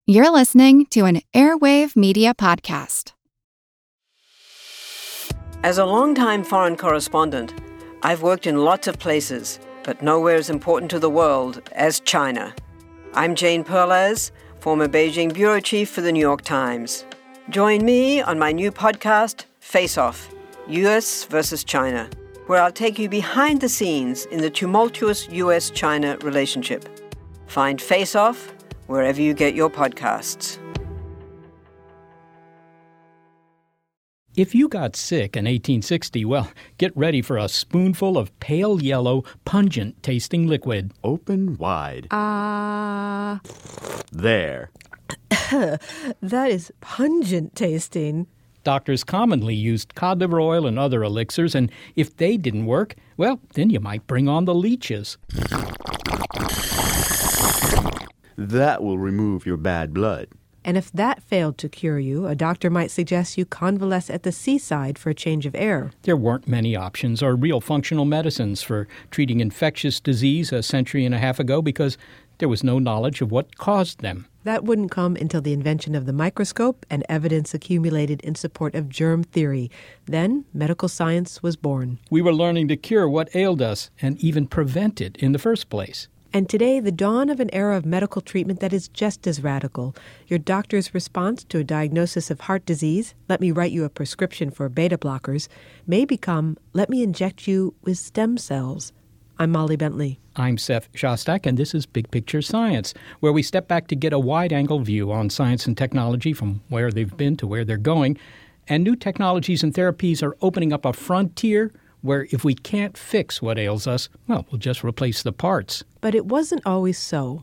You're listening to an Airwave Media Podcast. As a longtime foreign correspondent, I've worked in lots of places, but nowhere as important to the world as China. I'm Jane Perlez, former Beijing bureau chief for the New York Times. Join me on my new podcast, Face Off, U.S. versus China, where I'll take you behind the scenes in the tumultuous U.S.-China relationship. Find Face Off wherever you get your podcasts. If you got sick in 1860, well, get ready for a spoonful of pale yellow, pungent-tasting liquid. Open wide. There. That is pungent tasting. Doctors commonly used cod liver oil and other elixirs, and if they didn't work, well, then you might bring on the leeches. That will remove your bad blood. And if that failed to cure you, a doctor might suggest you convalesce at the seaside for a change of air. There weren't many options or real functional medicines for treating infectious disease a century and a half ago because there was no knowledge of what caused them. That wouldn't come until the invention of the microscope and evidence accumulated in support of germ theory. Then medical science was born. We were learning to cure what ailed us and even prevent it in the first place. And today, the dawn of an era of medical treatment that is just as radical. Your doctor's response to a diagnosis of heart disease, let me write you a prescription for beta blockers, may become, let me inject you with stem cells. I'm Molly Bentley. I'm Seth Shostak, and this is Big Picture Science, where we step back to get a wide-angle view on science and technology from where they've been to where they're going. And new technologies and therapies are opening up a frontier where if we can't fix what ails us, well, we'll just replace the parts. But it wasn't always so.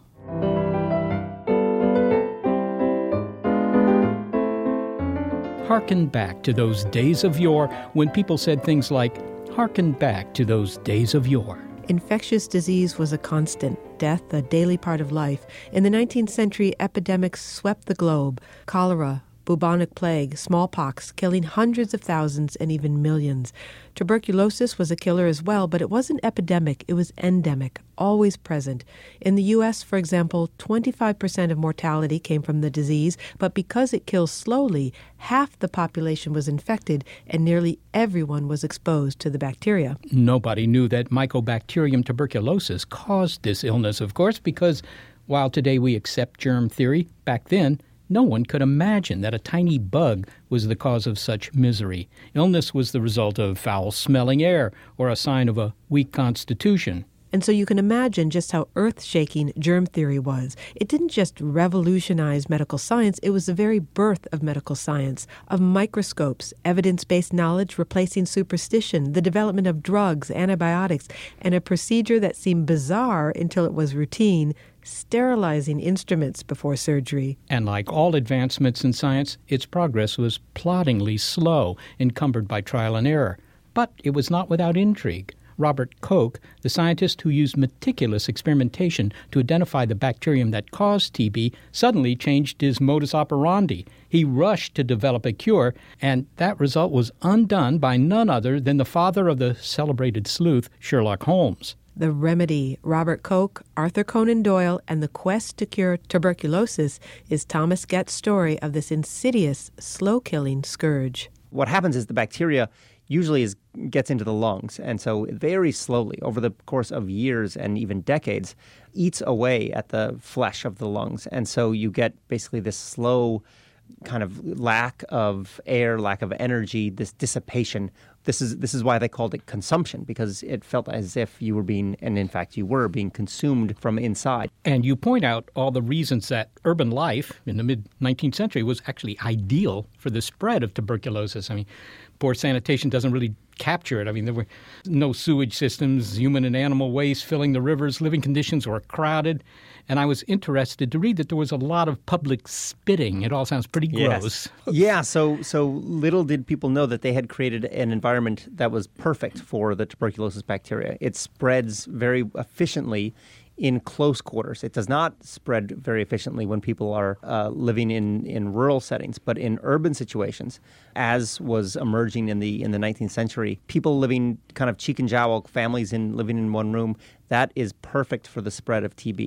Harken back to those days of yore when people said things like, harken back to those days of yore. Infectious disease was a constant, death a daily part of life. In the 19th century, epidemics swept the globe. Cholera, bubonic plague, smallpox, killing hundreds of thousands and even millions. Tuberculosis was a killer as well, but it wasn't epidemic, it was endemic, always present. In the U.S., for example, 25% of mortality came from the disease, but because it kills slowly, half the population was infected and nearly everyone was exposed to the bacteria. Nobody knew that Mycobacterium tuberculosis caused this illness, of course, because while today we accept germ theory, back then, no one could imagine that a tiny bug was the cause of such misery. Illness was the result of foul-smelling air or a sign of a weak constitution. And so you can imagine just how earth-shaking germ theory was. It didn't just revolutionize medical science, it was the very birth of medical science, of microscopes, evidence-based knowledge replacing superstition, the development of drugs, antibiotics, and a procedure that seemed bizarre until it was routine, sterilizing instruments before surgery. And like all advancements in science, its progress was ploddingly slow, encumbered by trial and error. But it was not without intrigue. Robert Koch, the scientist who used meticulous experimentation to identify the bacterium that caused TB, suddenly changed his modus operandi. He rushed to develop a cure, and that result was undone by none other than the father of the celebrated sleuth, Sherlock Holmes. The remedy, Robert Koch, Arthur Conan Doyle, and the quest to cure tuberculosis is Thomas Goetz's story of this insidious, slow-killing scourge. What happens is the bacteria usually gets into the lungs, and so very slowly, over the course of years and even decades, eats away at the flesh of the lungs. And so you get basically this slow kind of lack of air, lack of energy, this dissipation. This is why they called it consumption, because it felt as if you were being, and in fact you were, being consumed from inside. And you point out all the reasons that urban life in the mid-19th century was actually ideal for the spread of tuberculosis. I mean, poor sanitation doesn't really capture it. I mean, there were no sewage systems, human and animal waste filling the rivers, living conditions were crowded. And I was interested to read that there was a lot of public spitting. It all sounds pretty gross. Yeah, so little did people know that they had created an environment that was perfect for the tuberculosis bacteria. It spreads very efficiently in close quarters. It does not spread very efficiently when people are living in rural settings, but in urban situations, as was emerging in the 19th century, people living kind of cheek and jowl, families living in one room, that is perfect for the spread of TB.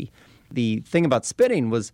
The thing about spitting was,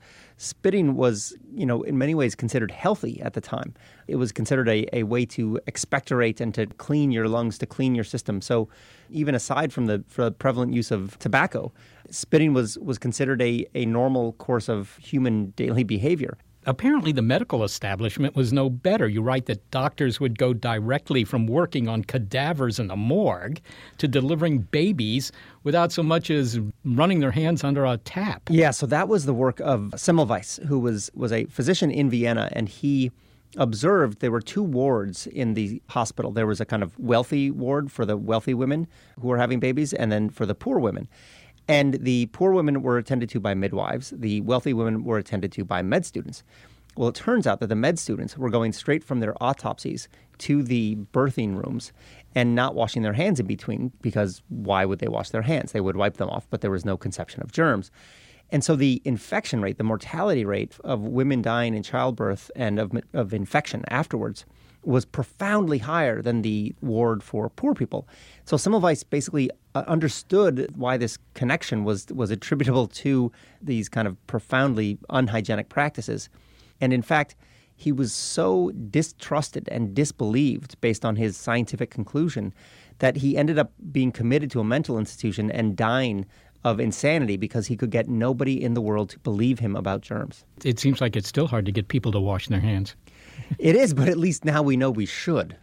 in many ways considered healthy at the time. It was considered a way to expectorate and to clean your lungs, to clean your system. So even aside from the prevalent use of tobacco, spitting was considered a normal course of human daily behavior. Apparently, the medical establishment was no better. You write that doctors would go directly from working on cadavers in a morgue to delivering babies without so much as running their hands under a tap. Yeah, so that was the work of Semmelweis, who was a physician in Vienna, and he observed there were two wards in the hospital. There was a kind of wealthy ward for the wealthy women who were having babies, and then for the poor women. And the poor women were attended to by midwives. The wealthy women were attended to by med students. Well, it turns out that the med students were going straight from their autopsies to the birthing rooms and not washing their hands in between, because why would they wash their hands? They would wipe them off, but there was no conception of germs. And so the infection rate, the mortality rate of women dying in childbirth and of infection afterwards was profoundly higher than the ward for poor people. So Semmelweis basically understood why this connection was attributable to these kind of profoundly unhygienic practices. And in fact, he was so distrusted and disbelieved based on his scientific conclusion that he ended up being committed to a mental institution and dying of insanity because he could get nobody in the world to believe him about germs. It seems like it's still hard to get people to wash their hands. It is, but at least now we know we should.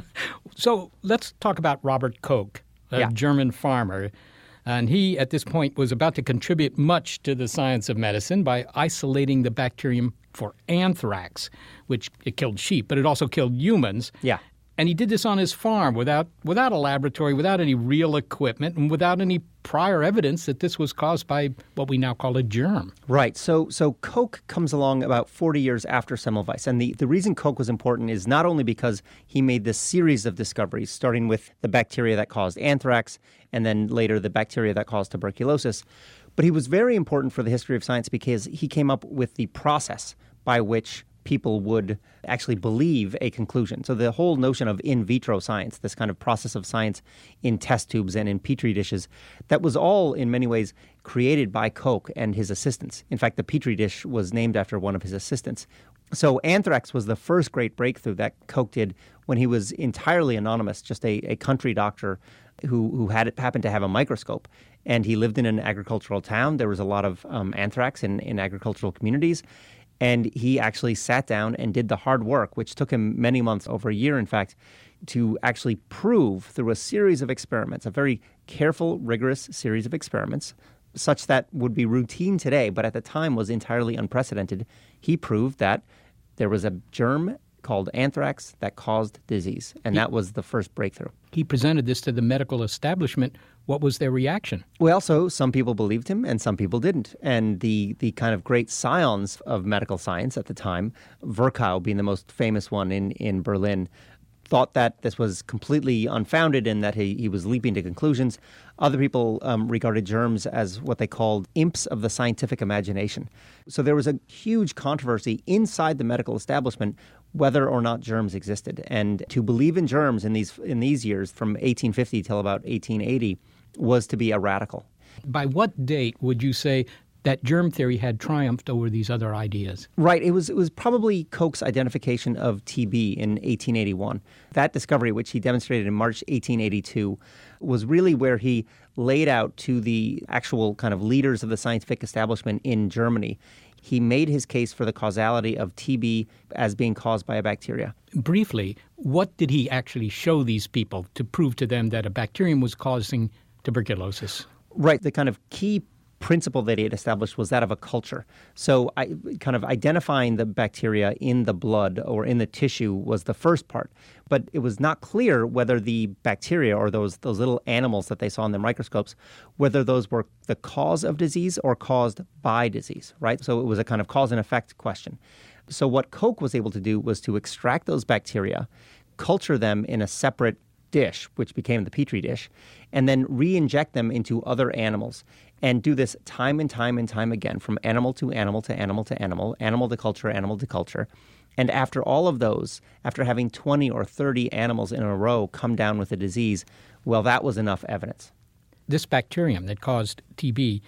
So let's talk about Robert Koch, a German farmer. And he, at this point, was about to contribute much to the science of medicine by isolating the bacterium for anthrax, which it killed sheep, but it also killed humans. Yeah. And he did this on his farm without a laboratory, without any real equipment, and without any prior evidence that this was caused by what we now call a germ. Right. So Koch comes along about 40 years after Semmelweis. And the reason Koch was important is not only because he made this series of discoveries, starting with the bacteria that caused anthrax, and then later the bacteria that caused tuberculosis, but he was very important for the history of science because he came up with the process by which people would actually believe a conclusion. So the whole notion of in vitro science, this kind of process of science in test tubes and in petri dishes, that was all in many ways created by Koch and his assistants. In fact, the petri dish was named after one of his assistants. So anthrax was the first great breakthrough that Koch did when he was entirely anonymous, just a country doctor who happened to have a microscope. And he lived in an agricultural town. There was a lot of anthrax in agricultural communities. And he actually sat down and did the hard work, which took him many months, over a year, in fact, to actually prove through a series of experiments, a very careful, rigorous series of experiments, such that would be routine today, but at the time was entirely unprecedented. He proved that there was a germ called anthrax that caused disease, and that was the first breakthrough. He presented this to the medical establishment. What was their reaction? Well, so some people believed him and some people didn't. And the kind of great scions of medical science at the time, Virchow being the most famous one in Berlin, thought that this was completely unfounded and that he was leaping to conclusions. Other people regarded germs as what they called imps of the scientific imagination. So there was a huge controversy inside the medical establishment whether or not germs existed. And to believe in germs in these years, from 1850 till about 1880, was to be a radical. By what date would you say that germ theory had triumphed over these other ideas? Right. It was probably Koch's identification of TB in 1881. That discovery, which he demonstrated in March 1882, was really where he laid out to the actual kind of leaders of the scientific establishment in Germany. He made his case for the causality of TB as being caused by a bacteria. Briefly, what did he actually show these people to prove to them that a bacterium was causing tuberculosis? Right. The kind of key principle that he had established was that of a culture. So kind of identifying the bacteria in the blood or in the tissue was the first part. But it was not clear whether the bacteria or those little animals that they saw in the microscopes, whether those were the cause of disease or caused by disease, right? So it was a kind of cause and effect question. So what Koch was able to do was to extract those bacteria, culture them in a separate dish, which became the petri dish, and then re-inject them into other animals and do this time and time and time again, from animal to animal to animal to animal, animal to culture, animal to culture. And after all of those, after having 20 or 30 animals in a row come down with a disease, well, that was enough evidence. This bacterium that caused TB,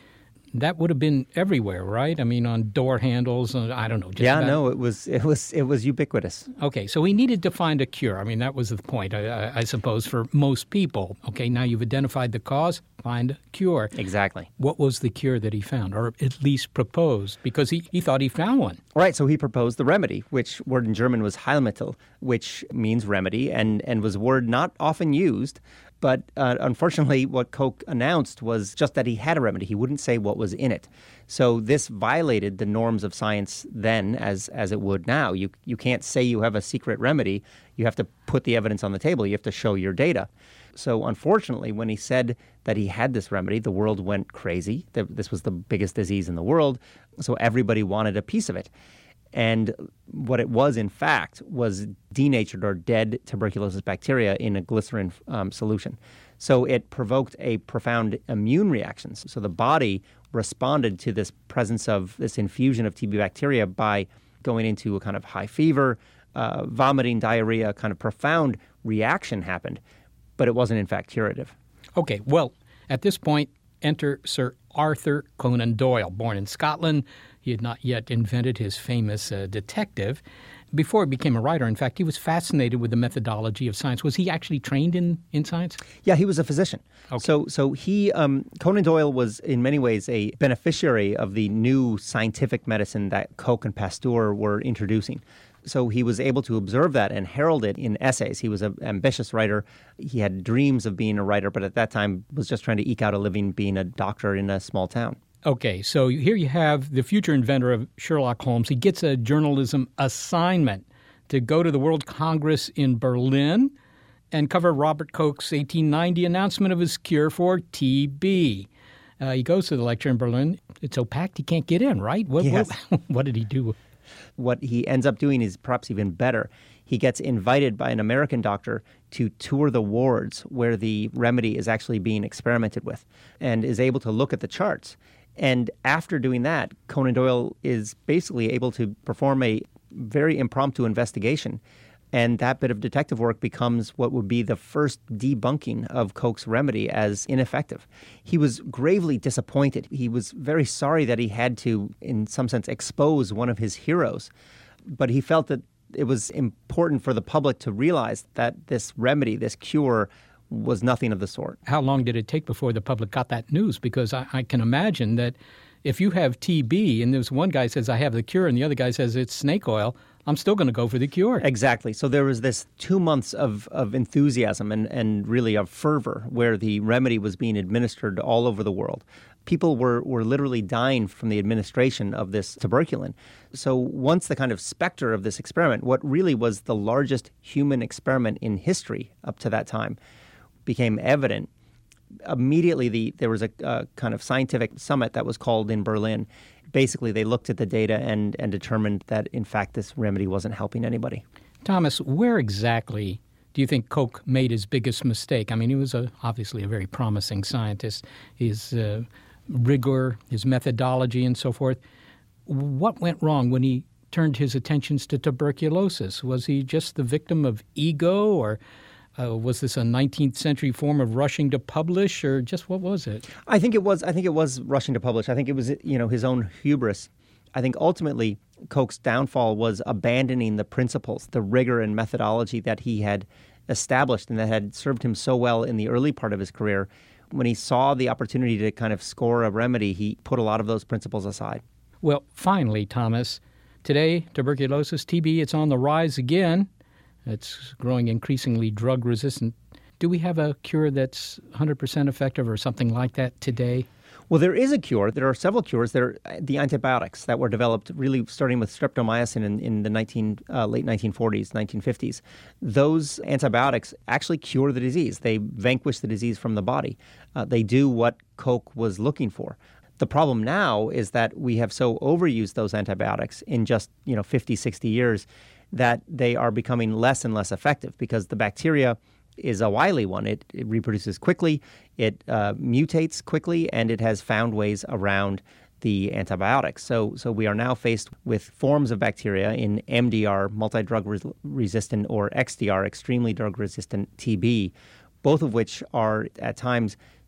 that would have been everywhere, right? I mean, on door handles, I don't know. It was ubiquitous. Okay, so he needed to find a cure. I mean, that was the point, I suppose, for most people. Okay, now you've identified the cause, find a cure. Exactly. What was the cure that he found, or at least proposed? Because he thought he found one. Right, so he proposed the remedy, which word in German was Heilmittel, which means remedy, and was a word not often used. But unfortunately, what Koch announced was just that he had a remedy. He wouldn't say what was in it. So this violated the norms of science then as it would now. You can't say you have a secret remedy. You have to put the evidence on the table. You have to show your data. So unfortunately, when he said that he had this remedy, the world went crazy. This was the biggest disease in the world, so everybody wanted a piece of it. And what it was, in fact, was denatured or dead tuberculosis bacteria in a glycerin solution. So it provoked a profound immune reaction. So the body responded to this presence of this infusion of TB bacteria by going into a kind of high fever, vomiting, diarrhea, a kind of profound reaction happened. But it wasn't, in fact, curative. Okay, well, at this point, enter Sir Arthur Conan Doyle, born in Scotland. He had not yet invented his famous detective. Before he became a writer, in fact, he was fascinated with the methodology of science. Was he actually trained in science? Yeah, he was a physician. Okay. So he, Conan Doyle was in many ways a beneficiary of the new scientific medicine that Koch and Pasteur were introducing. So he was able to observe that and herald it in essays. He was an ambitious writer. He had dreams of being a writer, but at that time was just trying to eke out a living being a doctor in a small town. Okay, so here you have the future inventor of Sherlock Holmes. He gets a journalism assignment to go to the World Congress in Berlin and cover Robert Koch's 1890 announcement of his cure for TB. He goes to the lecture in Berlin. It's so packed he can't get in, right? Yes. What did he do? What he ends up doing is perhaps even better. He gets invited by an American doctor to tour the wards where the remedy is actually being experimented with and is able to look at the charts. And after doing that, Conan Doyle is basically able to perform a very impromptu investigation. And that bit of detective work becomes what would be the first debunking of Koch's remedy as ineffective. He was gravely disappointed. He was very sorry that he had to, in some sense, expose one of his heroes. But he felt that it was important for the public to realize that this remedy, this cure, was nothing of the sort. How long did it take before the public got that news? Because I can imagine that if you have TB and there's one guy says, I have the cure, and the other guy says it's snake oil, I'm still going to go for the cure. Exactly. So there was this 2 months of enthusiasm and really of fervor where the remedy was being administered all over the world. People were literally dying from the administration of this tuberculin. So once the kind of specter of this experiment, what really was the largest human experiment in history up to that time, became evident, immediately there was a kind of scientific summit that was called in Berlin. Basically, they looked at the data and determined that, in fact, this remedy wasn't helping anybody. Thomas, where exactly do you think Koch made his biggest mistake? I mean, he was obviously a very promising scientist. His rigor, his methodology, and so forth. What went wrong when he turned his attentions to tuberculosis? Was he just the victim of ego, or was this a 19th century form of rushing to publish, or just what was it? I think it was rushing to publish. I think it was, his own hubris. I think ultimately Koch's downfall was abandoning the principles, the rigor and methodology that he had established and that had served him so well in the early part of his career. When he saw the opportunity to kind of score a remedy, he put a lot of those principles aside. Well, finally, Thomas, today, tuberculosis, TB, it's on the rise again. It's growing increasingly drug-resistant. Do we have a cure that's 100% effective or something like that today? Well, there is a cure. There are several cures. There are the antibiotics that were developed really starting with streptomycin in the late 1940s, 1950s. Those antibiotics actually cure the disease. They vanquish the disease from the body. They do what Koch was looking for. The problem now is that we have so overused those antibiotics in just 50, 60 years that they are becoming less and less effective because the bacteria is a wily one. It reproduces quickly, it mutates quickly, and it has found ways around the antibiotics. So we are now faced with forms of bacteria in MDR, multi-drug resistant, or XDR, extremely drug-resistant TB, both of which are at times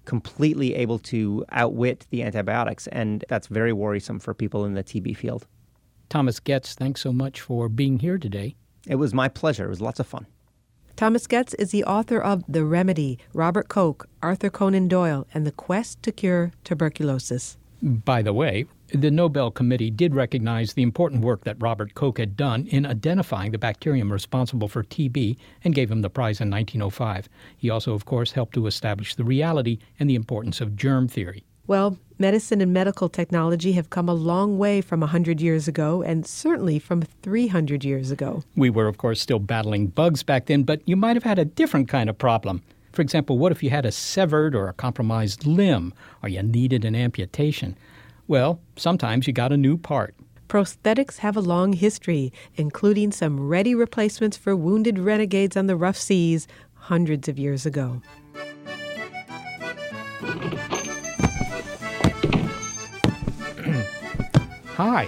completely able to outwit the antibiotics, and that's very worrisome for people in the TB field. Thomas Goetz, thanks so much for being here today. It was my pleasure. It was lots of fun. Thomas Goetz is the author of The Remedy, Robert Koch, Arthur Conan Doyle, and the Quest to Cure Tuberculosis. By the way, the Nobel Committee did recognize the important work that Robert Koch had done in identifying the bacterium responsible for TB and gave him the prize in 1905. He also, of course, helped to establish the reality and the importance of germ theory. Well, medicine and medical technology have come a long way from 100 years ago, and certainly from 300 years ago. We were, of course, still battling bugs back then, but you might have had a different kind of problem. For example, what if you had a severed or a compromised limb, or you needed an amputation? Well, sometimes you got a new part. Prosthetics have a long history, including some ready replacements for wounded renegades on the rough seas hundreds of years ago. Hi.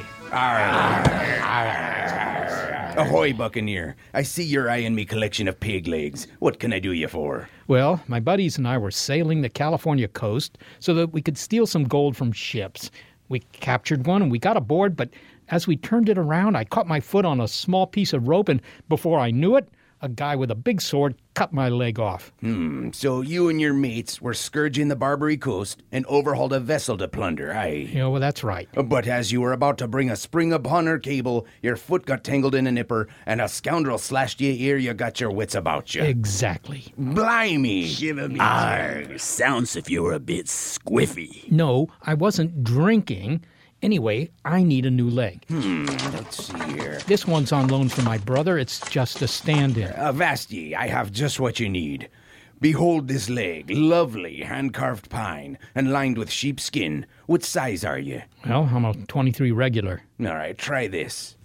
Ahoy, Buccaneer. I see you're eyeing me collection of pig legs. What can I do you for? Well, my buddies and I were sailing the California coast so that we could steal some gold from ships. We captured one and we got aboard, but as we turned it around, I caught my foot on a small piece of rope, and before I knew it, a guy with a big sword cut my leg off. So you and your mates were scourging the Barbary Coast and overhauled a vessel to plunder, aye? Yeah, well, that's right. But as you were about to bring a spring upon her cable, your foot got tangled in a nipper, and a scoundrel slashed you ere you got your wits about you. Exactly. Blimey! Shiver me. Arr, sounds if you were a bit squiffy. No, I wasn't drinking. Anyway, I need a new leg. Let's see here. This one's on loan from my brother. It's just a stand-in. Avast ye, I have just what you need. Behold this leg, lovely hand-carved pine, and lined with sheepskin. What size are you? Well, I'm a 23 regular. All right, try this.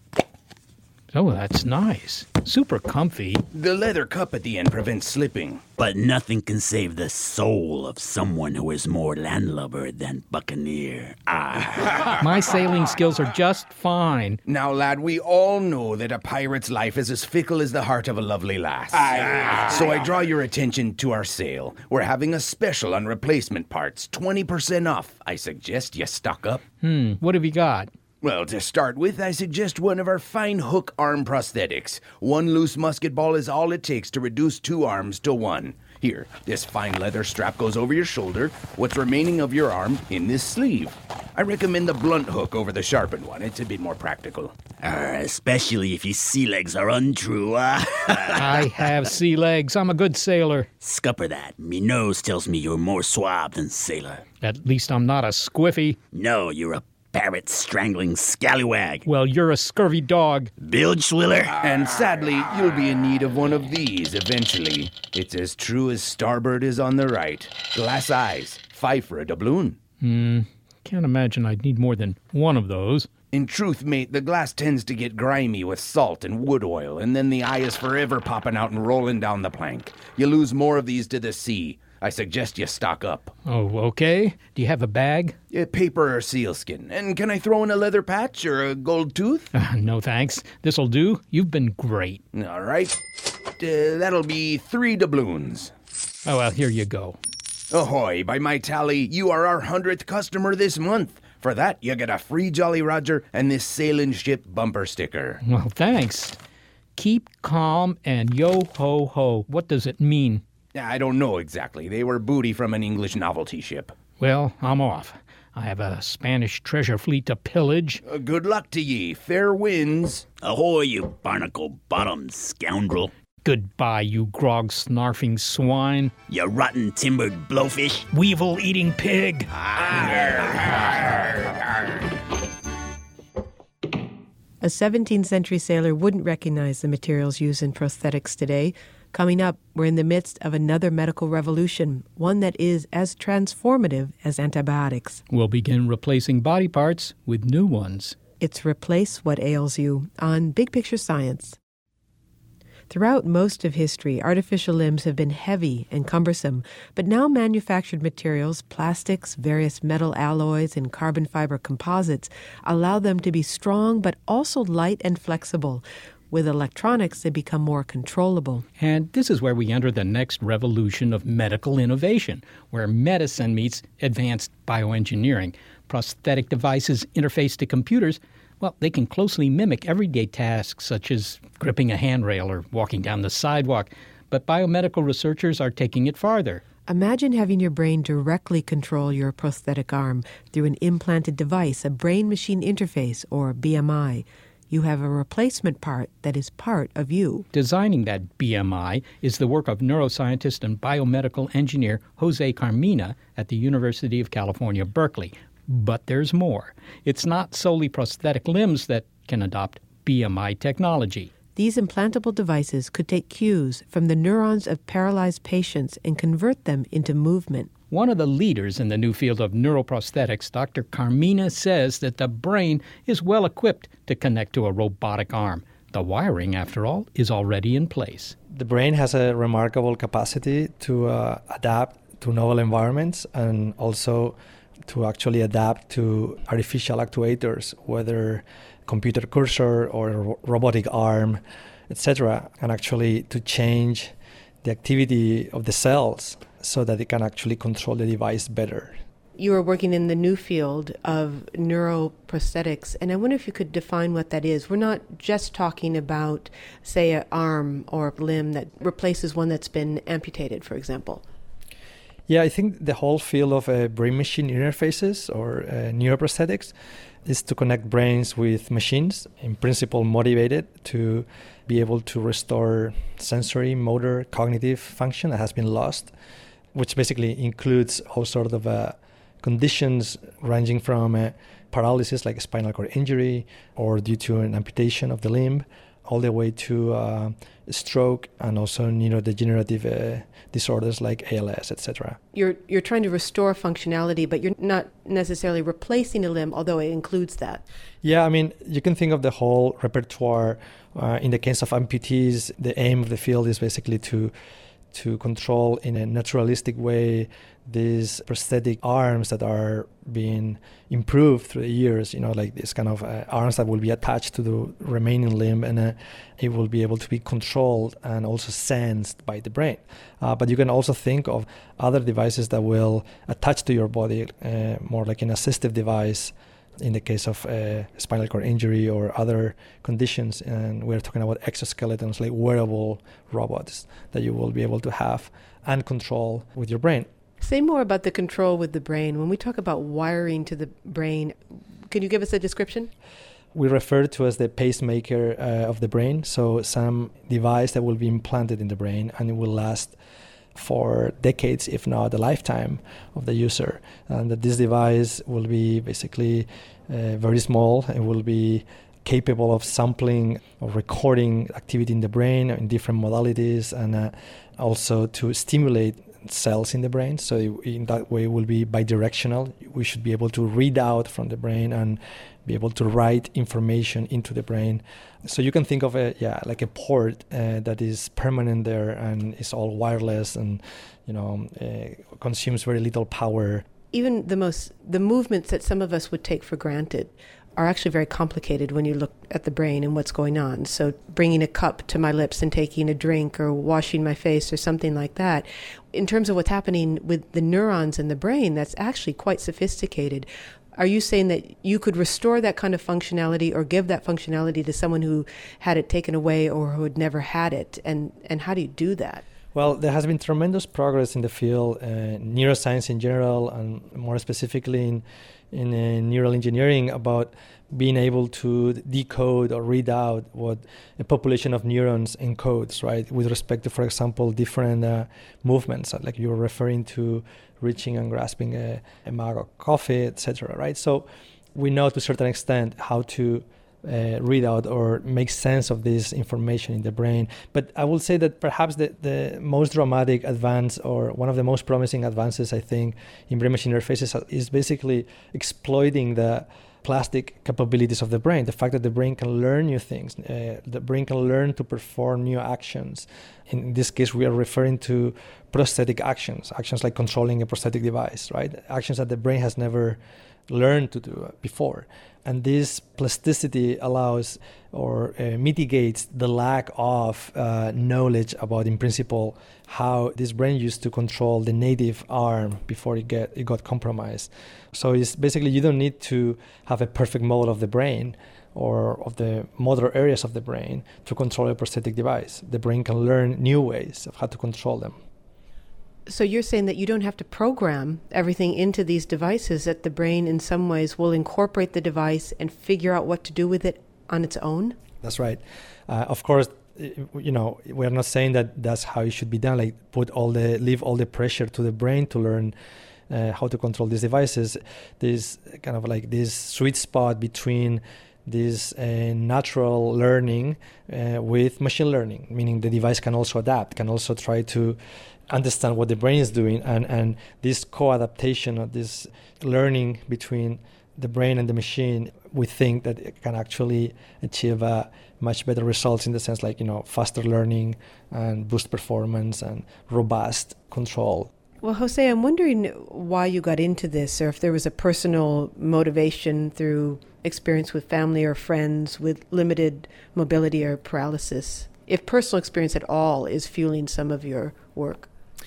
Oh, that's nice. Super comfy. The leather cup at the end prevents slipping. But nothing can save the soul of someone who is more landlubber than Buccaneer. My sailing skills are just fine. Now, lad, we all know that a pirate's life is as fickle as the heart of a lovely lass. So I draw your attention to our sale. We're having a special on replacement parts, 20% off. I suggest you stock up. What have you got? Well, to start with, I suggest one of our fine hook arm prosthetics. One loose musket ball is all it takes to reduce two arms to one. Here, this fine leather strap goes over your shoulder, what's remaining of your arm in this sleeve. I recommend the blunt hook over the sharpened one. It's a bit more practical. Especially if your sea legs are untrue. I have sea legs. I'm a good sailor. Scupper that. Me nose tells me you're more suave than sailor. At least I'm not a squiffy. No, you're a parrot-strangling scallywag. Well, you're a scurvy dog. Bilge swiller. And sadly, you'll be in need of one of these eventually. It's as true as starboard is on the right. Glass eyes, 5 for a doubloon. Can't imagine I'd need more than one of those. In truth, mate, the glass tends to get grimy with salt and wood oil, and then the eye is forever popping out and rolling down the plank. You lose more of these to the sea. I suggest you stock up. Oh, okay. Do you have a bag? Paper or sealskin. And can I throw in a leather patch or a gold tooth? No, thanks. This'll do. You've been great. All right. That'll be 3 doubloons. Oh, well, here you go. Ahoy, by my tally, you are our 100th customer this month. For that, you get a free Jolly Roger and this sailing ship bumper sticker. Well, thanks. Keep calm and yo-ho-ho. What does it mean? I don't know exactly. They were booty from an English novelty ship. Well, I'm off. I have a Spanish treasure fleet to pillage. Good luck to ye. Fair winds. Ahoy, you barnacle-bottomed scoundrel. Goodbye, you grog-snarfing swine. You rotten-timbered blowfish. Weevil-eating pig. A 17th century sailor wouldn't recognize the materials used in prosthetics today. Coming up, we're in the midst of another medical revolution, one that is as transformative as antibiotics. We'll begin replacing body parts with new ones. It's Replace What Ails You on Big Picture Science. Throughout most of history, artificial limbs have been heavy and cumbersome, but now manufactured materials, plastics, various metal alloys, and carbon fiber composites allow them to be strong but also light and flexible. With electronics, they become more controllable. And this is where we enter the next revolution of medical innovation, where medicine meets advanced bioengineering. Prosthetic devices interface to computers. Well, they can closely mimic everyday tasks such as gripping a handrail or walking down the sidewalk. But biomedical researchers are taking it farther. Imagine having your brain directly control your prosthetic arm through an implanted device, a brain-machine interface, or BMI. You have a replacement part that is part of you. Designing that BMI is the work of neuroscientist and biomedical engineer Jose Carmina at the University of California, Berkeley. But there's more. It's not solely prosthetic limbs that can adopt BMI technology. These implantable devices could take cues from the neurons of paralyzed patients and convert them into movement. One of the leaders in the new field of neuroprosthetics, Dr. Carmina, says that the brain is well equipped to connect to a robotic arm. The wiring, after all, is already in place. The brain has a remarkable capacity to adapt to novel environments and also to actually adapt to artificial actuators, whether computer cursor or robotic arm, etc., and actually to change the activity of the cells so that it can actually control the device better. You are working in the new field of neuroprosthetics, and I wonder if you could define what that is. We're not just talking about, say, an arm or a limb that replaces one that's been amputated, for example. Yeah, I think the whole field of brain-machine interfaces or neuroprosthetics is to connect brains with machines, in principle motivated to be able to restore sensory, motor, cognitive function that has been lost, which basically includes all sort of conditions ranging from paralysis like a spinal cord injury or due to an amputation of the limb, all the way to stroke and also neurodegenerative disorders like ALS, etc. You're trying to restore functionality, but you're not necessarily replacing a limb, although it includes that. Yeah, I mean, you can think of the whole repertoire. In the case of amputees, the aim of the field is basically to control in a naturalistic way these prosthetic arms that are being improved through the years, like this kind of arms that will be attached to the remaining limb, and it will be able to be controlled and also sensed by the brain. But you can also think of other devices that will attach to your body, more like an assistive device in the case of spinal cord injury or other conditions. And we're talking about exoskeletons, like wearable robots that you will be able to have and control with your brain. Say more about the control with the brain. When we talk about wiring to the brain, can you give us a description? We refer to as the pacemaker of the brain. So some device that will be implanted in the brain and it will last for decades, if not a lifetime of the user. And that this device will be basically very small and will be capable of sampling or recording activity in the brain in different modalities, and also to stimulate cells in the brain. So in that way it will be bidirectional. We should be able to read out from the brain and be able to write information into the brain. So you can think of it, like a port that is permanent there and is all wireless and consumes very little power. Even the movements that some of us would take for granted are actually very complicated when you look at the brain and what's going on. So bringing a cup to my lips and taking a drink or washing my face or something like that. In terms of what's happening with the neurons in the brain, that's actually quite sophisticated. Are you saying that you could restore that kind of functionality or give that functionality to someone who had it taken away or who had never had it? And how do you do that? Well, there has been tremendous progress in the field, neuroscience in general, and more specifically in neural engineering, about being able to decode or read out what a population of neurons encodes, right, with respect to, for example, different movements, like you were referring to reaching and grasping a mug of coffee, etc., right? So we know to a certain extent how to read out or make sense of this information in the brain. But I will say that perhaps the most dramatic advance, or one of the most promising advances, I think, in brain-machine interfaces is basically exploiting the plastic capabilities of the brain, the fact that the brain can learn new things, the brain can learn to perform new actions. In this case, we are referring to prosthetic actions like controlling a prosthetic device, right? Actions that the brain has never learned to do before. And this plasticity allows or mitigates the lack of knowledge about, in principle, how this brain used to control the native arm before it got compromised. So it's basically you don't need to have a perfect model of the brain or of the motor areas of the brain to control a prosthetic device. The brain can learn new ways of how to control them. So you're saying that you don't have to program everything into these devices, that the brain in some ways will incorporate the device and figure out what to do with it on its own? That's right. Of course, we're not saying that that's how it should be done, like leave all the pressure to the brain to learn how to control these devices. There's kind of like this sweet spot between this natural learning with machine learning, meaning the device can also adapt, can also try to understand what the brain is doing, and this co-adaptation of this learning between the brain and the machine, we think that it can actually achieve much better results in the sense like, faster learning and boost performance and robust control. Well, Jose, I'm wondering why you got into this, or if there was a personal motivation through experience with family or friends with limited mobility or paralysis, if personal experience at all is fueling some of your work.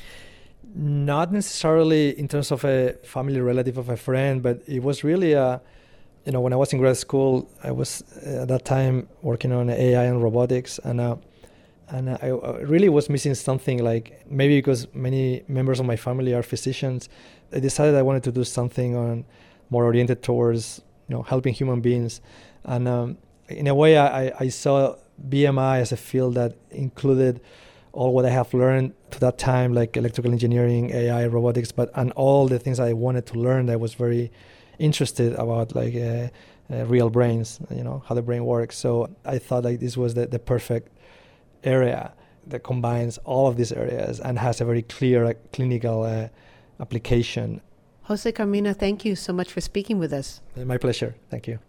Not necessarily in terms of a family relative of a friend, but it was really when I was in grad school, I was at that time working on AI and robotics, and I really was missing something, like maybe because many members of my family are physicians, I decided I wanted to do something more oriented towards helping human beings. And in a way, I saw BMI as a field that included all what I have learned to that time, like electrical engineering, AI, robotics, and all the things I wanted to learn. I was very interested about, like real brains, how the brain works. So I thought like this was the perfect area that combines all of these areas and has a very clear clinical application. Jose Carmina, thank you so much for speaking with us. My pleasure. Thank you.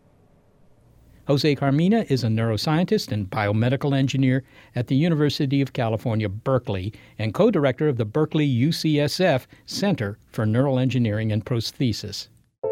Jose Carmina is a neuroscientist and biomedical engineer at the University of California, Berkeley, and co-director of the Berkeley UCSF Center for Neural Engineering and Prosthesis.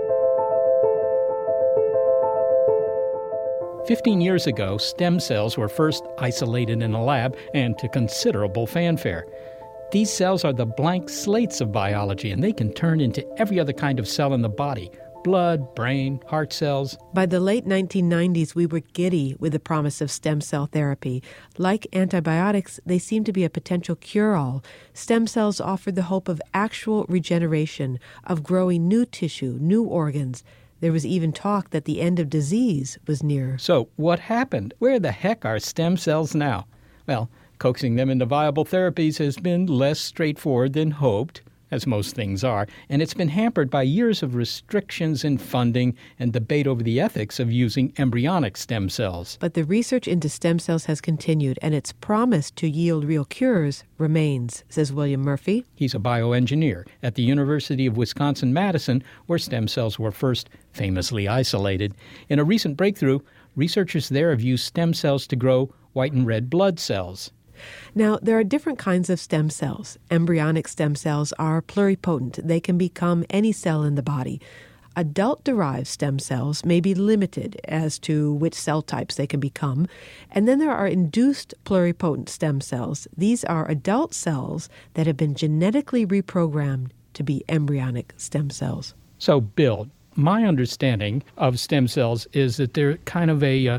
15 years ago, stem cells were first isolated in a lab and to considerable fanfare. These cells are the blank slates of biology, and they can turn into every other kind of cell in the body: blood, brain, heart cells. By the late 1990s, we were giddy with the promise of stem cell therapy. Like antibiotics, they seem to be a potential cure-all. Stem cells offered the hope of actual regeneration, of growing new tissue, new organs. There was even talk that the end of disease was near. So what happened? Where the heck are stem cells now? Well, coaxing them into viable therapies has been less straightforward than hoped, as most things are, and it's been hampered by years of restrictions in funding and debate over the ethics of using embryonic stem cells. But the research into stem cells has continued, and its promise to yield real cures remains, says William Murphy. He's a bioengineer at the University of Wisconsin-Madison, where stem cells were first famously isolated. In a recent breakthrough, researchers there have used stem cells to grow white and red blood cells. Now, there are different kinds of stem cells. Embryonic stem cells are pluripotent. They can become any cell in the body. Adult-derived stem cells may be limited as to which cell types they can become. And then there are induced pluripotent stem cells. These are adult cells that have been genetically reprogrammed to be embryonic stem cells. So, Bill, my understanding of stem cells is that they're kind of a,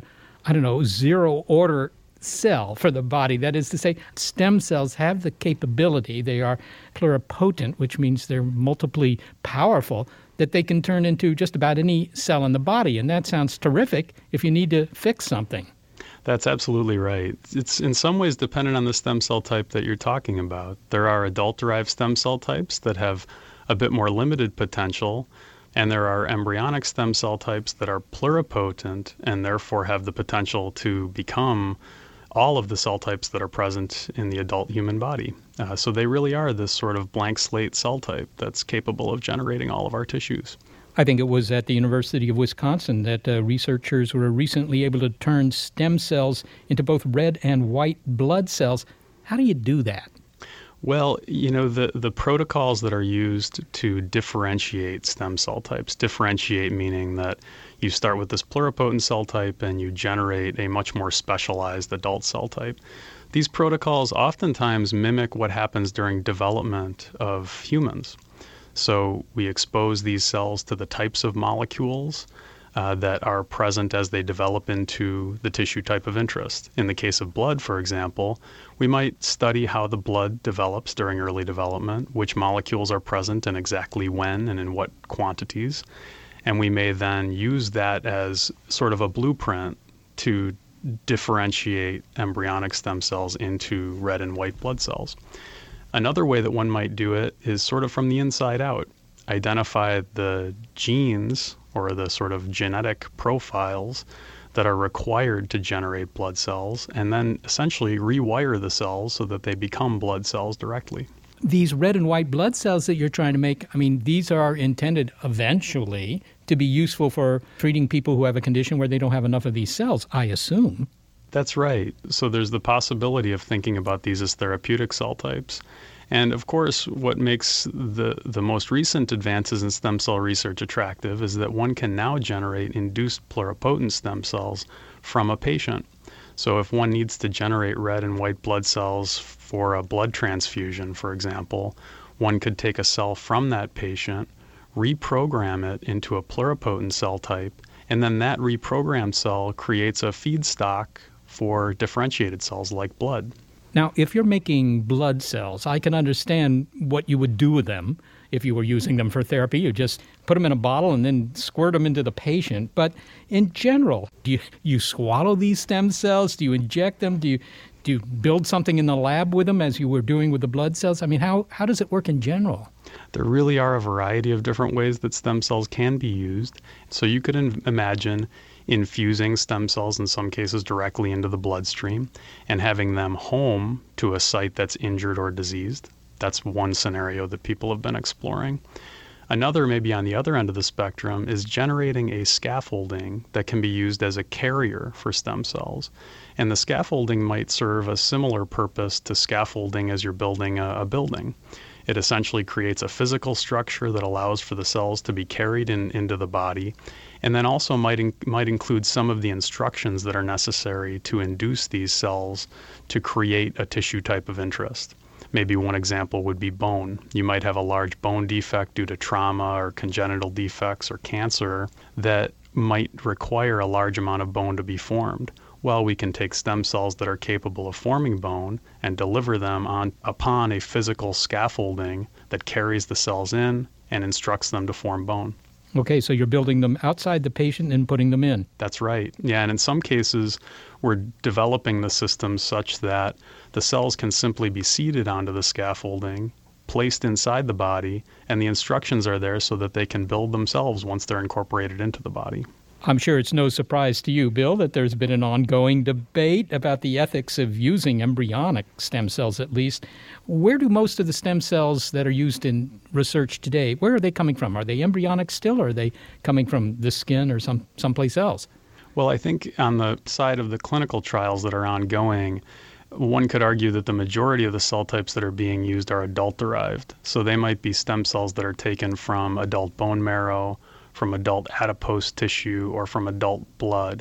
zero-order cell for the body. That is to say, stem cells have the capability, they are pluripotent, which means they're multiply powerful, that they can turn into just about any cell in the body. And that sounds terrific if you need to fix something. That's absolutely right. It's in some ways dependent on the stem cell type that you're talking about. There are adult-derived stem cell types that have a bit more limited potential, and there are embryonic stem cell types that are pluripotent and therefore have the potential to become all of the cell types that are present in the adult human body. So they really are this sort of blank slate cell type that's capable of generating all of our tissues. I think it was at the University of Wisconsin that researchers were recently able to turn stem cells into both red and white blood cells. How do you do that? Well, the protocols that are used to differentiate stem cell types, differentiate meaning that you start with this pluripotent cell type and you generate a much more specialized adult cell type. These protocols oftentimes mimic what happens during development of humans. So we expose these cells to the types of molecules that are present as they develop into the tissue type of interest. In the case of blood, for example, we might study how the blood develops during early development, which molecules are present and exactly when and in what quantities. And we may then use that as sort of a blueprint to differentiate embryonic stem cells into red and white blood cells. Another way that one might do it is sort of from the inside out. Identify the genes or the sort of genetic profiles that are required to generate blood cells, and then essentially rewire the cells so that they become blood cells directly. These red and white blood cells that you're trying to make, these are intended eventually to be useful for treating people who have a condition where they don't have enough of these cells, I assume. That's right. So there's the possibility of thinking about these as therapeutic cell types. And of course, what makes the most recent advances in stem cell research attractive is that one can now generate induced pluripotent stem cells from a patient. So if one needs to generate red and white blood cells for a blood transfusion, for example, one could take a cell from that patient, reprogram it into a pluripotent cell type, and then that reprogrammed cell creates a feedstock for differentiated cells like blood. Now, if you're making blood cells, I can understand what you would do with them if you were using them for therapy. You just put them in a bottle and then squirt them into the patient. But in general, do you swallow these stem cells? Do you inject them? Do you build something in the lab with them as you were doing with the blood cells? How does it work in general? There really are a variety of different ways that stem cells can be used. So you could imagine infusing stem cells in some cases directly into the bloodstream and having them home to a site that's injured or diseased. That's one scenario that people have been exploring. Another, maybe on the other end of the spectrum, is generating a scaffolding that can be used as a carrier for stem cells. And the scaffolding might serve a similar purpose to scaffolding as you're building a building. It essentially creates a physical structure that allows for the cells to be carried into the body, and then also might include some of the instructions that are necessary to induce these cells to create a tissue type of interest. Maybe one example would be bone. You might have a large bone defect due to trauma or congenital defects or cancer that might require a large amount of bone to be formed. Well, we can take stem cells that are capable of forming bone and deliver them upon a physical scaffolding that carries the cells in and instructs them to form bone. Okay, so you're building them outside the patient and putting them in. That's right. Yeah, and in some cases, we're developing the system such that the cells can simply be seated onto the scaffolding, placed inside the body, and the instructions are there so that they can build themselves once they're incorporated into the body. I'm sure it's no surprise to you, Bill, that there's been an ongoing debate about the ethics of using embryonic stem cells, at least. Where do most of the stem cells that are used in research today, where are they coming from? Are they embryonic still, or are they coming from the skin or someplace else? Well, I think on the side of the clinical trials that are ongoing, one could argue that the majority of the cell types that are being used are adult-derived. So they might be stem cells that are taken from adult bone marrow, from adult adipose tissue, or from adult blood.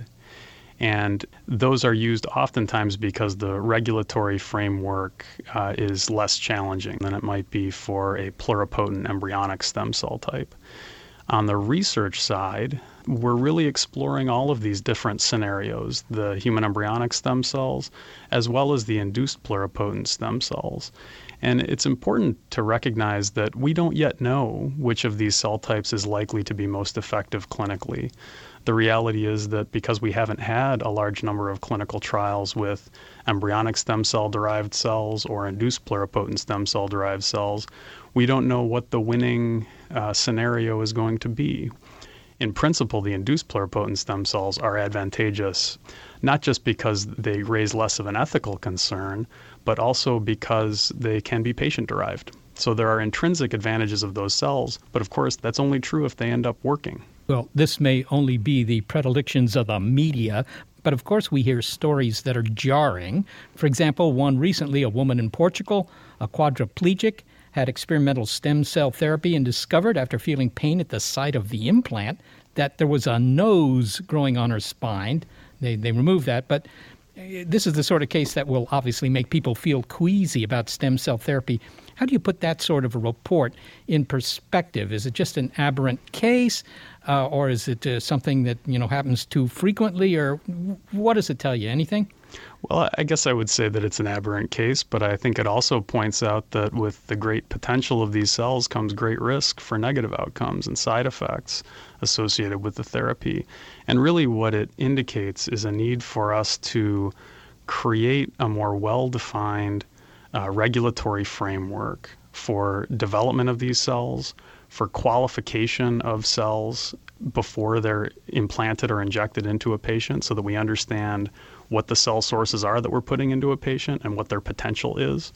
And those are used oftentimes because the regulatory framework is less challenging than it might be for a pluripotent embryonic stem cell type. On the research side, we're really exploring all of these different scenarios, the human embryonic stem cells, as well as the induced pluripotent stem cells. And it's important to recognize that we don't yet know which of these cell types is likely to be most effective clinically. The reality is that because we haven't had a large number of clinical trials with embryonic stem cell derived cells or induced pluripotent stem cell derived cells, we don't know what the winning scenario is going to be. In principle, the induced pluripotent stem cells are advantageous, not just because they raise less of an ethical concern, but also because they can be patient-derived. So there are intrinsic advantages of those cells, but of course that's only true if they end up working. Well, this may only be the predilections of the media, But of course, we hear stories that are jarring. For example, one recently, a woman in Portugal, a quadriplegic, had experimental stem cell therapy and discovered, after feeling pain at the site of the implant, that there was a nose growing on her spine. They removed that, but this is the sort of case that will obviously make people feel queasy about stem cell therapy. How do you put that sort of a report in perspective? Is it just an aberrant case, or is it something that happens too frequently, or what does it tell you? Anything? Well, I guess I would say that it's an aberrant case, but I think it also points out that with the great potential of these cells comes great risk for negative outcomes and side effects associated with the therapy. And really what it indicates is a need for us to create a more well-defined regulatory framework for development of these cells, for qualification of cells before they're implanted or injected into a patient, so that we understand what the cell sources are that we're putting into a patient and what their potential is,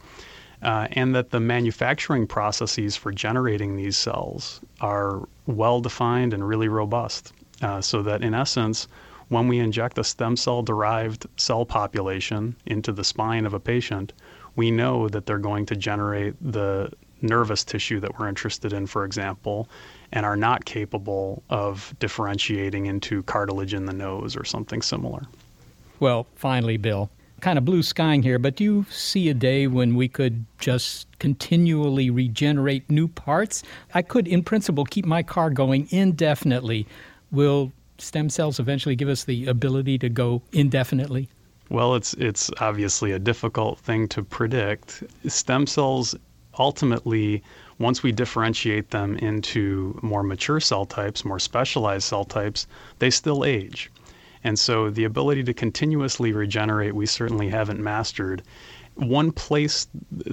and that the manufacturing processes for generating these cells are well-defined and really robust, so that in essence, when we inject a stem cell-derived cell population into the spine of a patient, we know that they're going to generate the nervous tissue that we're interested in, for example, and are not capable of differentiating into cartilage in the nose or something similar. Well, finally, Bill, kind of blue skying here, but do you see a day when we could just continually regenerate new parts? I could, in principle, keep my car going indefinitely. Will stem cells eventually give us the ability to go indefinitely? Well, it's obviously a difficult thing to predict. Stem cells, ultimately, once we differentiate them into more mature cell types, more specialized cell types, they still age. And so the ability to continuously regenerate, we certainly haven't mastered. One place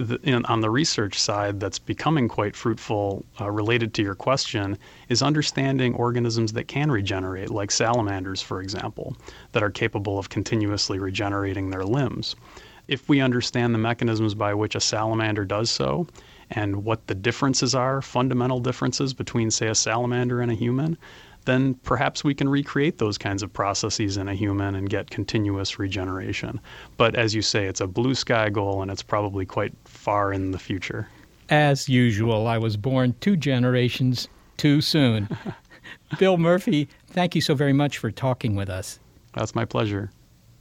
on the research side that's becoming quite fruitful related to your question is understanding organisms that can regenerate, like salamanders, for example, that are capable of continuously regenerating their limbs. If we understand the mechanisms by which a salamander does so and what the differences are, fundamental differences between, say, a salamander and a human, then perhaps we can recreate those kinds of processes in a human and get continuous regeneration. But as you say, it's a blue sky goal, and it's probably quite far in the future. As usual, I was born 2 generations too soon. Bill Murphy, thank you so very much for talking with us. That's my pleasure.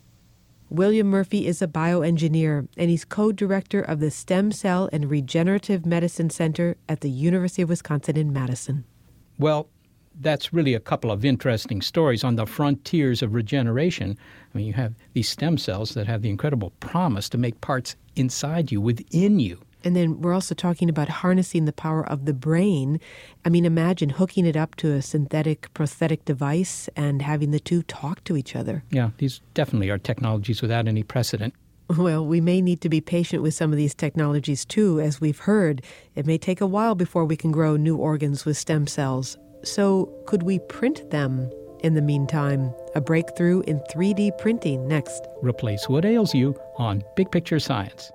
William Murphy is a bioengineer, and he's co-director of the Stem Cell and Regenerative Medicine Center at the University of Wisconsin in Madison. Well, that's really a couple of interesting stories on the frontiers of regeneration. I mean, you have these stem cells that have the incredible promise to make parts inside you, within you. And then we're also talking about harnessing the power of the brain. I mean, imagine hooking it up to a synthetic prosthetic device and having the two talk to each other. Yeah, these definitely are technologies without any precedent. Well, we may need to be patient with some of these technologies, too. As we've heard, it may take a while before we can grow new organs with stem cells. So could we print them in the meantime? A breakthrough in 3D printing next. Replace what ails you on Big Picture Science.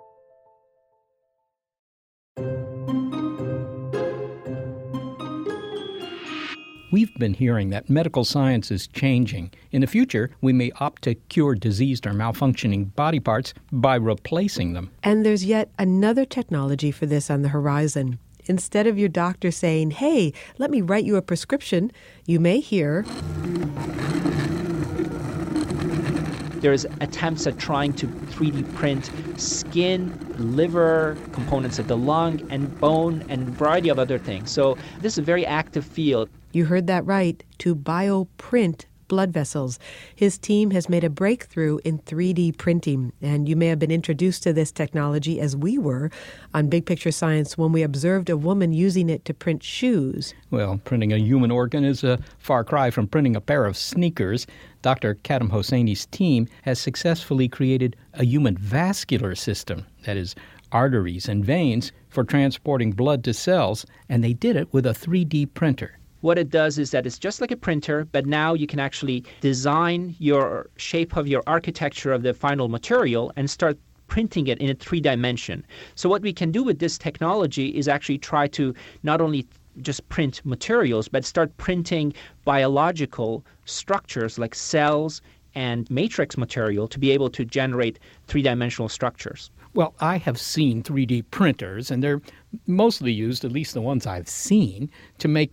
We've been hearing that medical science is changing. In the future, we may opt to cure diseased or malfunctioning body parts by replacing them. And there's yet another technology for this on the horizon. Instead of your doctor saying, "Hey, let me write you a prescription," you may hear, there's attempts at trying to 3D print skin, liver, components of the lung, and bone, and a variety of other things. So this is a very active field. You heard that right, to bioprint blood vessels. His team has made a breakthrough in 3D printing, and you may have been introduced to this technology as we were on Big Picture Science when we observed a woman using it to print shoes. Well, printing a human organ is a far cry from printing a pair of sneakers. Dr. Kadam Hosseini's team has successfully created a human vascular system, that is, arteries and veins, for transporting blood to cells, and they did it with a 3D printer. What it does is that it's just like a printer, but now you can actually design your shape of your architecture of the final material and start printing it in a 3D. So what we can do with this technology is actually try to not only just print materials, but start printing biological structures like cells, and matrix material to be able to generate three-dimensional structures. Well, I have seen 3D printers, and they're mostly used, at least the ones I've seen, to make,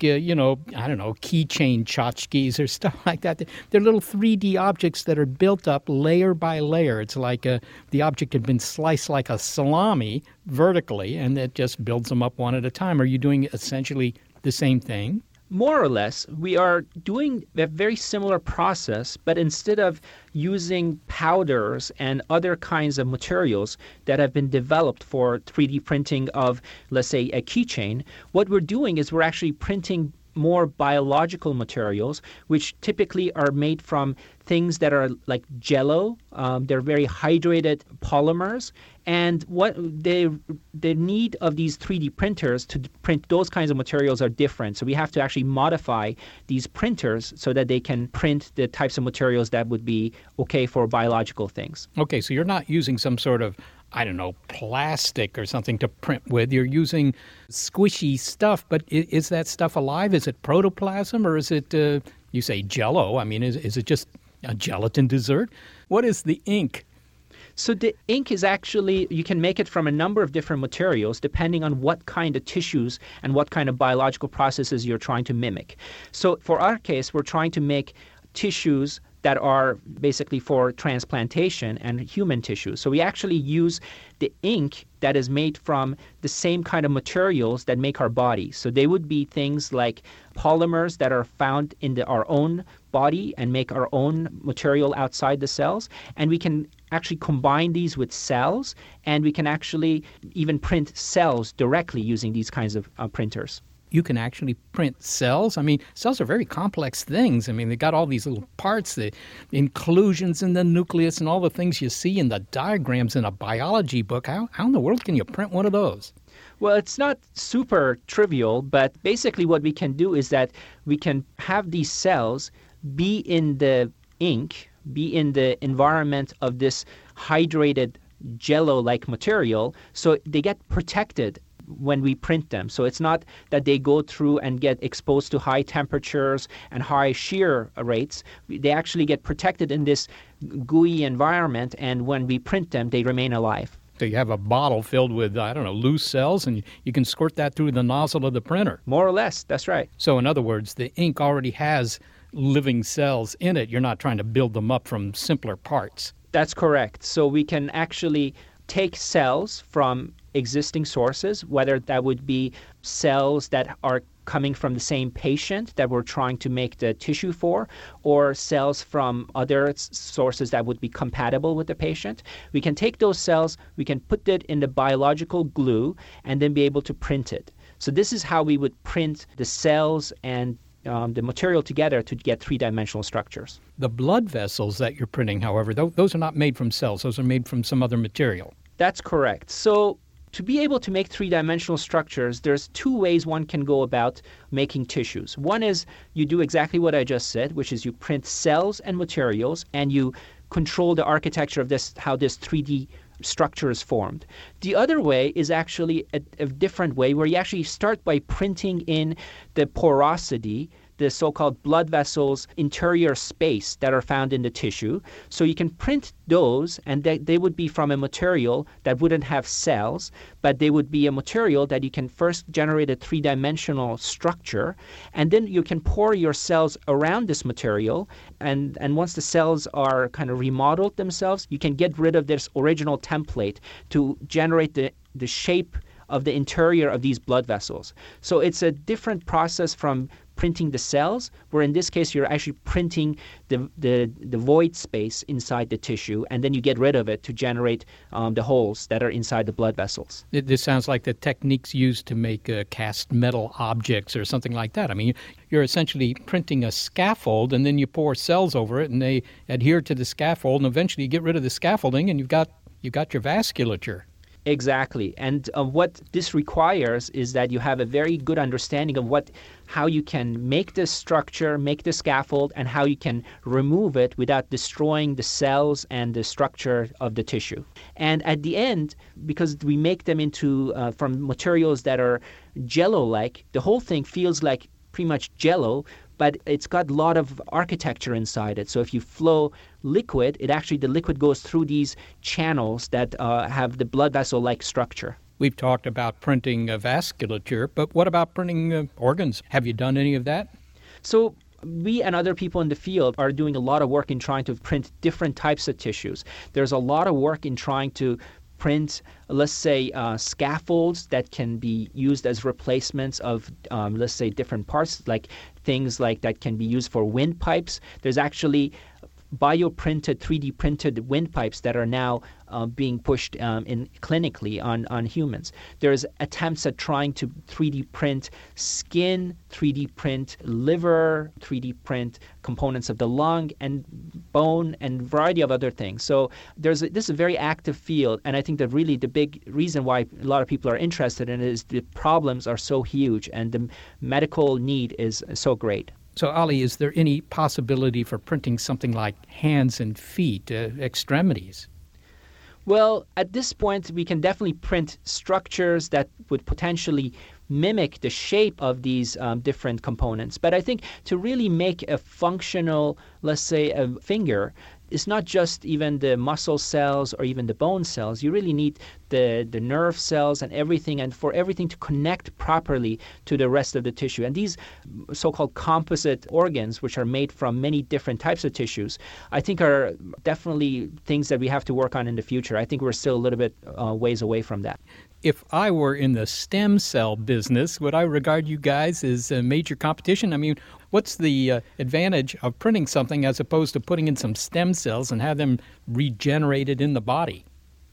keychain tchotchkes or stuff like that. They're little 3D objects that are built up layer by layer. It's like the object had been sliced like a salami vertically, and it just builds them up one at a time. Are you doing essentially the same thing? More or less, we are doing a very similar process, but instead of using powders and other kinds of materials that have been developed for 3D printing of, let's say, a keychain, what we're doing is we're actually printing more biological materials, which typically are made from things that are like jello. They're very hydrated polymers. And what the need of these 3D printers to print those kinds of materials are different. So we have to actually modify these printers so that they can print the types of materials that would be okay for biological things. Okay, so you're not using some sort of, plastic or something to print with. You're using squishy stuff, but is that stuff alive? Is it protoplasm, or is it, you say jello? I mean, is it just a gelatin dessert? What is the ink? So the ink is actually, you can make it from a number of different materials depending on what kind of tissues and what kind of biological processes you're trying to mimic. So for our case, we're trying to make tissues that are basically for transplantation and human tissue. So we actually use the ink that is made from the same kind of materials that make our body. So they would be things like polymers that are found in our own body and make our own material outside the cells. And we can actually combine these with cells, and we can actually even print cells directly using these kinds of printers. You can actually print cells? I mean, cells are very complex things. I mean, they got all these little parts, the inclusions in the nucleus and all the things you see in the diagrams in a biology book. How in the world can you print one of those? Well, it's not super trivial, but basically what we can do is that we can have these cells be in the ink, be in the environment of this hydrated jello-like material, so they get protected when we print them. So it's not that they go through and get exposed to high temperatures and high shear rates. They actually get protected in this gooey environment, and when we print them, they remain alive. So you have a bottle filled with, loose cells, and you can squirt that through the nozzle of the printer. More or less, that's right. So in other words, the ink already has living cells in it. You're not trying to build them up from simpler parts. That's correct. So we can actually take cells from existing sources, whether that would be cells that are coming from the same patient that we're trying to make the tissue for, or cells from other sources that would be compatible with the patient. We can take those cells, we can put it in the biological glue, and then be able to print it. So this is how we would print the cells and the material together to get three-dimensional structures. The blood vessels that you're printing, however, those are not made from cells. Those are made from some other material. That's correct. So to be able to make three-dimensional structures, there's two ways one can go about making tissues. One is you do exactly what I just said, which is you print cells and materials, and you control the architecture of this, how this 3D structure is formed. The other way is actually a different way, where you actually start by printing in the porosity, the so-called blood vessels interior space that are found in the tissue. So you can print those, and they would be from a material that wouldn't have cells, but they would be a material that you can first generate a three-dimensional structure, and then you can pour your cells around this material, and once the cells are kind of remodeled themselves, you can get rid of this original template to generate the shape of the interior of these blood vessels. So it's a different process from printing the cells, where in this case you're actually printing the void space inside the tissue, and then you get rid of it to generate the holes that are inside the blood vessels. This sounds like the techniques used to make cast metal objects or something like that. I mean, you're essentially printing a scaffold, and then you pour cells over it, and they adhere to the scaffold, and eventually you get rid of the scaffolding, and you've got your vasculature. Exactly. And what this requires is that you have a very good understanding of how you can make this structure, make the scaffold, and how you can remove it without destroying the cells and the structure of the tissue. And at the end, because we make them into from materials that are jello-like, the whole thing feels like pretty much jello, but it's got a lot of architecture inside it. So if you flow liquid, the liquid goes through these channels that have the blood vessel-like structure. We've talked about printing vasculature, but what about printing organs? Have you done any of that? So we and other people in the field are doing a lot of work in trying to print different types of tissues. There's a lot of work in trying to print, let's say, scaffolds that can be used as replacements of, let's say, different parts, like things like that can be used for windpipes. There's actually bioprinted, 3D printed windpipes that are now being pushed in clinically on humans. There's attempts at trying to 3D print skin, 3D print liver, 3D print components of the lung and bone and a variety of other things. So this is a very active field, and I think that really the big reason why a lot of people are interested in it is the problems are so huge and the medical need is so great. So, Ali, is there any possibility for printing something like hands and feet, extremities? Well, at this point, we can definitely print structures that would potentially mimic the shape of these different components. But I think to really make a functional, let's say, a finger, it's not just even the muscle cells or even the bone cells. You really need the nerve cells and everything, and for everything to connect properly to the rest of the tissue. And these so-called composite organs, which are made from many different types of tissues, I think are definitely things that we have to work on in the future. I think we're still a little bit ways away from that. If I were in the stem cell business, would I regard you guys as a major competition? I mean, what's the advantage of printing something as opposed to putting in some stem cells and have them regenerated in the body?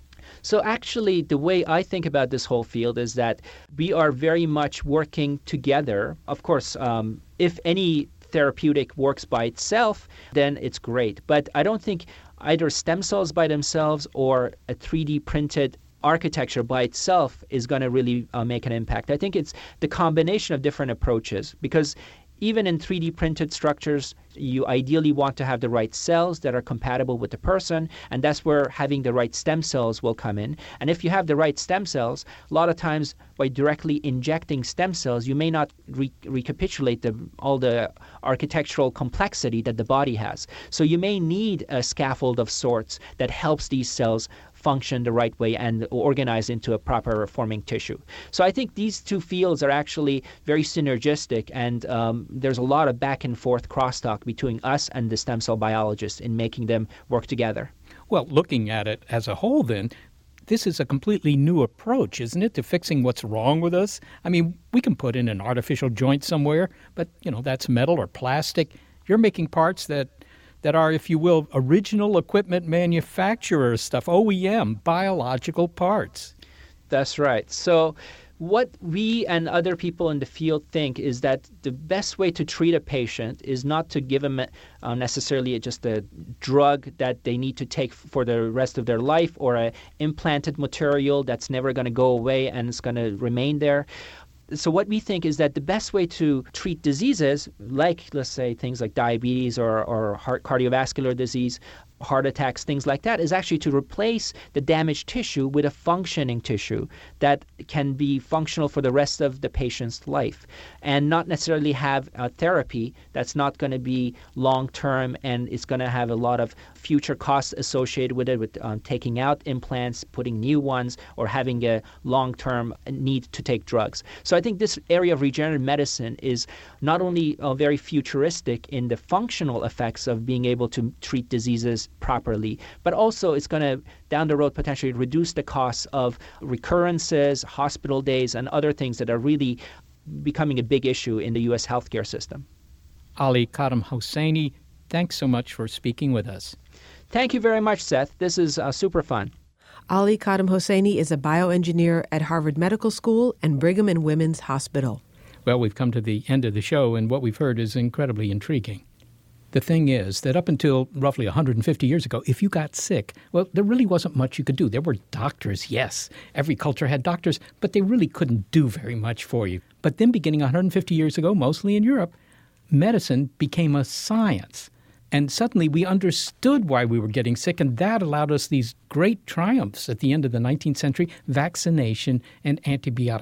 So actually, the way I think about this whole field is that we are very much working together. Of course, if any therapeutic works by itself, then it's great. But I don't think either stem cells by themselves or a 3D printed architecture by itself is going to really make an impact. I think it's the combination of different approaches, because even in 3D printed structures, you ideally want to have the right cells that are compatible with the person, and that's where having the right stem cells will come in. And if you have the right stem cells, a lot of times by directly injecting stem cells, you may not recapitulate all the architectural complexity that the body has. So you may need a scaffold of sorts that helps these cells function the right way and organize into a proper forming tissue. So I think these two fields are actually very synergistic, and there's a lot of back and forth crosstalk between us and the stem cell biologists in making them work together. Well, looking at it as a whole then, this is a completely new approach, isn't it, to fixing what's wrong with us? I mean, we can put in an artificial joint somewhere, but, that's metal or plastic. You're making parts that are, if you will, original equipment manufacturer stuff, OEM, biological parts. That's right. So what we and other people in the field think is that the best way to treat a patient is not to give them necessarily just a drug that they need to take for the rest of their life, or an implanted material that's never going to go away and it's going to remain there. So what we think is that the best way to treat diseases, like, let's say, things like diabetes or cardiovascular disease, heart attacks, things like that, is actually to replace the damaged tissue with a functioning tissue that can be functional for the rest of the patient's life, and not necessarily have a therapy that's not going to be long-term and it's going to have a lot of future costs associated with it, with taking out implants, putting new ones, or having a long-term need to take drugs. So I think this area of regenerative medicine is not only very futuristic in the functional effects of being able to treat diseases properly, but also it's going to, down the road, potentially reduce the costs of recurrences, hospital days, and other things that are really becoming a big issue in the U.S. healthcare system. Ali Khatam-Hosseini, thanks so much for speaking with us. Thank you very much, Seth. This is super fun. Ali Khatam-Hosseini is a bioengineer at Harvard Medical School and Brigham and Women's Hospital. Well, we've come to the end of the show, and what we've heard is incredibly intriguing. The thing is that up until roughly 150 years ago, if you got sick, well, there really wasn't much you could do. There were doctors, yes. Every culture had doctors, but they really couldn't do very much for you. But then beginning 150 years ago, mostly in Europe, medicine became a science. And suddenly we understood why we were getting sick, and that allowed us these great triumphs at the end of the 19th century, vaccination and antibiotics.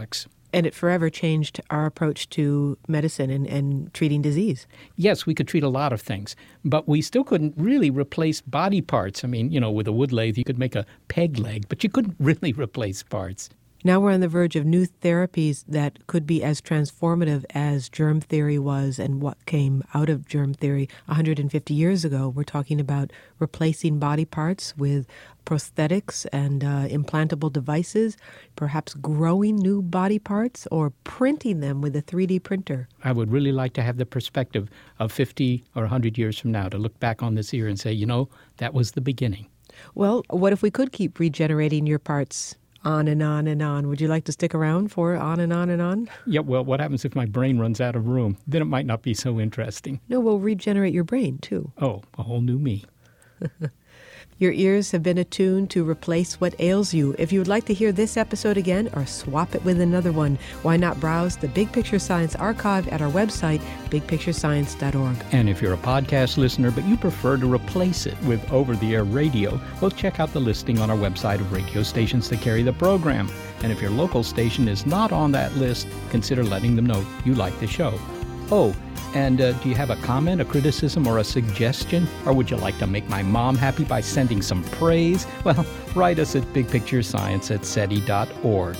And it forever changed our approach to medicine and treating disease. Yes, we could treat a lot of things, but we still couldn't really replace body parts. I mean, with a wood lathe, you could make a peg leg, but you couldn't really replace parts. Now we're on the verge of new therapies that could be as transformative as germ theory was and what came out of germ theory 150 years ago. We're talking about replacing body parts with prosthetics and implantable devices, perhaps growing new body parts or printing them with a 3D printer. I would really like to have the perspective of 50 or 100 years from now to look back on this year and say, that was the beginning. Well, what if we could keep regenerating your parts on and on and on? Would you like to stick around for on and on and on? Yeah, well, what happens if my brain runs out of room? Then it might not be so interesting. No, we'll regenerate your brain, too. Oh, a whole new me. Your ears have been attuned to replace what ails you. If you would like to hear this episode again or swap it with another one, why not browse the Big Picture Science archive at our website, bigpicturescience.org. And if you're a podcast listener but you prefer to replace it with over-the-air radio, well, check out the listing on our website of radio stations that carry the program. And if your local station is not on that list, consider letting them know you like the show. Oh, and do you have a comment, a criticism, or a suggestion? Or would you like to make my mom happy by sending some praise? Well, write us at bigpicturescience@seti.org.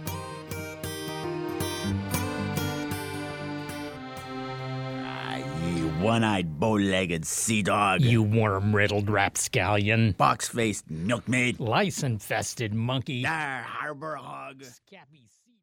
You one-eyed, bow-legged sea dog. You worm-riddled rapscallion. Box-faced milkmaid. Lice-infested monkey. Harbor hog. Scabby sea